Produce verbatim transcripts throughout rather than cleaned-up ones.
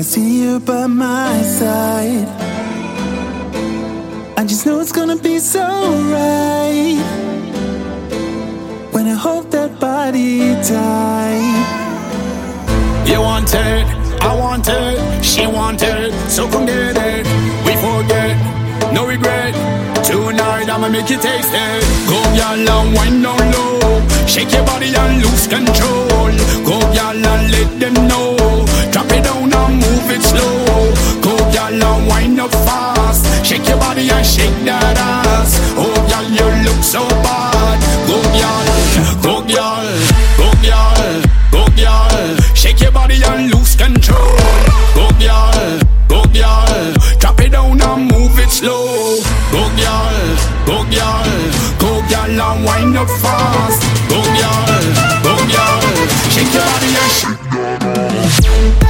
I see you by my side, I just know it's gonna be so right when I hold that body tight. You want it, I want it, she want it, so come get it. We forget, no regret. Tonight I'ma make you taste it. Go y'all and wind down low, shake your body and lose control. Go y'all and let them know, drop it down and move it slow. Go y'all and wind up fast, shake your body and shake that ass. Oh y'all, you look so bad. Go y'all, go y'all, go y'all, go y'all, shake your body and lose control. Go y'all, go y'all, drop it down and move it slow. Go y'all, go y'all, go y'all and wind up fast. Go y'all, go y'all, shake your body and shake that ass.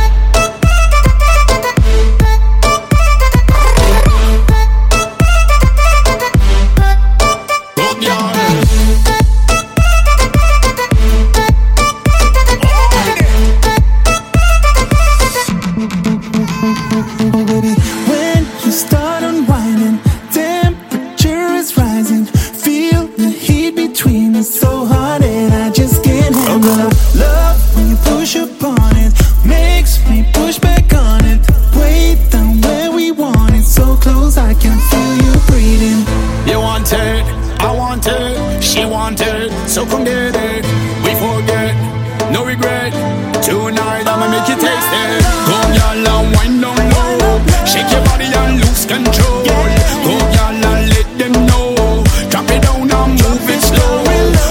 So hard and I just can't handle it. Love when you push upon it, makes me push back on it. Way down where we want it, so close I can feel you breathing. You want it, I want it, she want it, so come get it. We forget, no regret. Tonight I'ma make you taste it. Go y'all and wind down low, shake your body and lose control. Go y'all and let them know, drop it down and move it slow.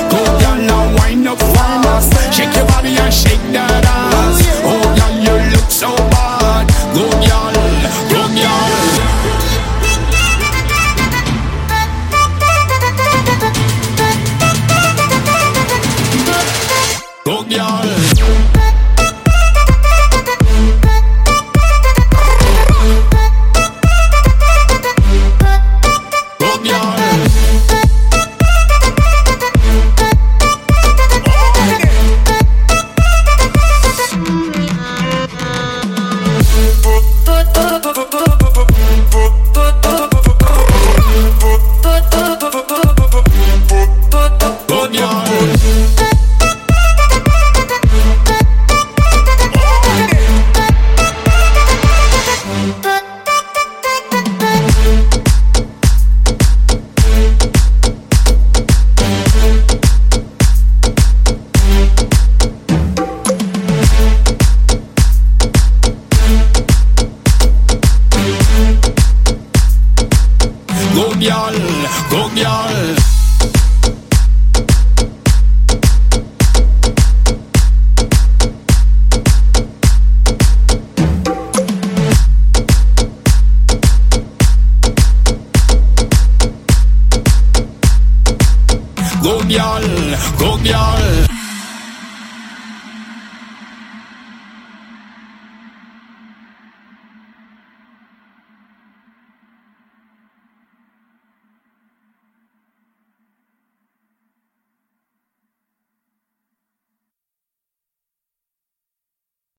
Shake your body and shake that ass. Oh, y'all, you look so bad. Go, y'all, go, y'all. Go, y'all. Go y'all, go y'all. Go y'all, go y'all.